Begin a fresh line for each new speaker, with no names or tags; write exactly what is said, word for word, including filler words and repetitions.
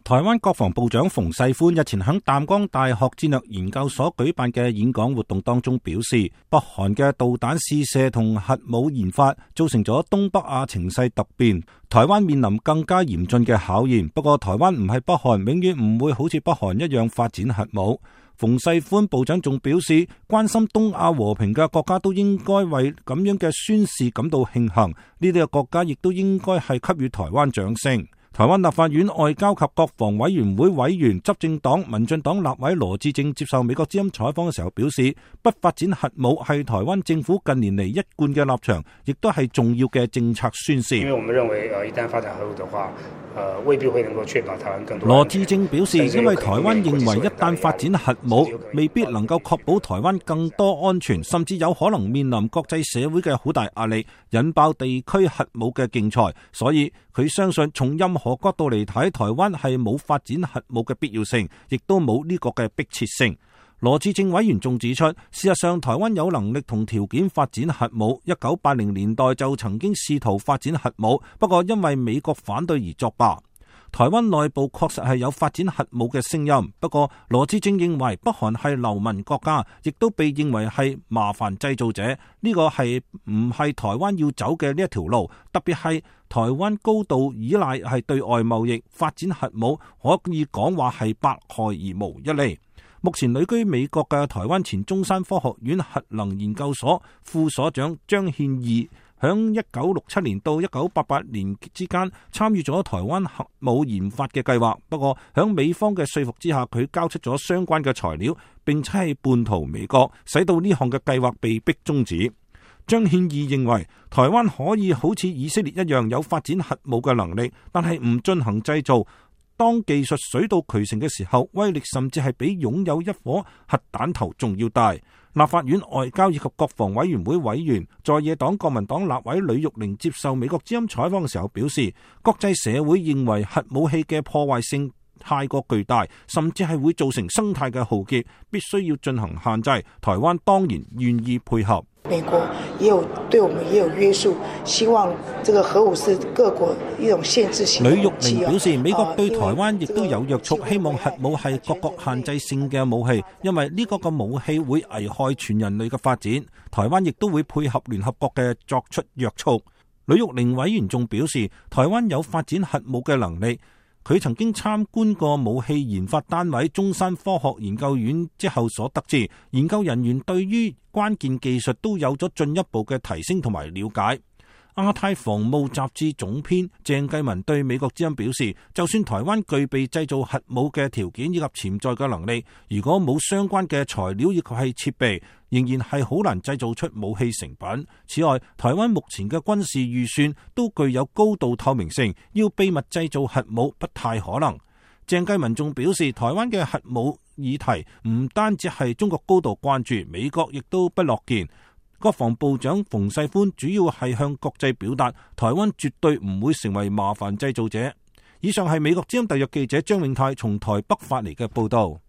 台灣國防部長馮世寬日前喺淡江大學戰略研究所舉辦嘅演講活動當中表示，北韓嘅導彈試射同核武研發造成咗東北亞情勢突變，台灣面臨更加嚴峻嘅考驗。不過台灣唔係北韓，永遠唔會好似北韓一樣發展核武。馮世寬部長仲表示，關心東亞和平嘅國家都應該為咁樣嘅宣示感到慶幸，呢啲嘅國家亦都應該係給予台灣掌聲。台灣立法院外交及國防委員會委員、執政黨民進黨立委羅致政接受美國之音採訪嘅時候表示，不發展核武係台灣政府近年嚟一貫嘅立場，亦都係重要嘅政策宣示。
因為我們認為，呃，一旦發展核武的話，呃，未必會能夠確保台灣更多。
羅致政表示，因為台灣認為一旦發展核武，未必能夠確保台灣更多安全，甚至有可能面臨國際社會嘅好大壓力，引爆地區核武嘅競賽。所以佢相信，從任何角度嚟睇，台灣係冇發展核武嘅必要性，亦都冇呢個嘅迫切性。羅致政委員仲指出，事實上台灣有能力同條件發展核武，一九八零年代就曾經試圖發展核武，不過因為美國反對而作罷。台灣內部確實係有發展核武嘅聲音，不過羅致政認為北韓係流氓國家，亦都被認為係麻煩製造者，呢個係唔係台灣要走嘅呢一條路，特別係台灣高度依賴係對外貿易，發展核武可以講話係百害而無一利。目前旅居美國嘅台灣前中山科學院核能研究所副所長張憲義，響一九六七年到一九八八年之間參與咗台灣核武研發嘅計劃，不過響美方嘅說服之下，佢交出咗相關嘅材料，並且係叛逃美國，使到呢項嘅計劃被迫終止。張憲義認為，台灣可以好似以色列一樣有發展核武嘅能力，但係唔進行製造。當技術水到渠成嘅時候，威力甚至係比擁有一顆核彈頭仲要大。立法院外交以及國防委員會委員、在野黨國民黨立委呂玉玲接受美國之音採訪嘅時候表示，國際社會認為核武器嘅破壞性太過巨大，甚至係會造成生態嘅浩劫，必須要進行限制。台灣當然願意配合。
美國也有對我們也有約束，希望這個核武是各國一種限制性。呂
玉玲表示，美國對台灣亦都有約束，希望核武係各國限制性嘅武器，因為呢個個武器會危害全人類嘅發展。台灣亦都會配合聯合國嘅作出約束。呂玉玲委員仲表示，台灣有發展核武嘅能力。佢曾經參觀過武器研發單位中山科學研究院之後所得知，研究人員對於關鍵技術都有咗進一步嘅提升同埋了解。亞太防務雜誌總編鄭繼文對美國之音表示，就算台灣具備製造核武嘅條件以及潛在嘅能力，如果冇相關嘅材料以及係設備，仍然係好難製造出武器成品。此外，台灣目前嘅軍事預算都具有高度透明性，要秘密製造核武不太可能。鄭繼文仲表示，台灣嘅核武議題唔單止係中國高度關注，美國亦都不樂見。國防部長馮世寬主要係向國際表達，台灣絕對唔會成為麻煩製造者。以上係美國之音特約記者張永泰從台北發嚟嘅報道。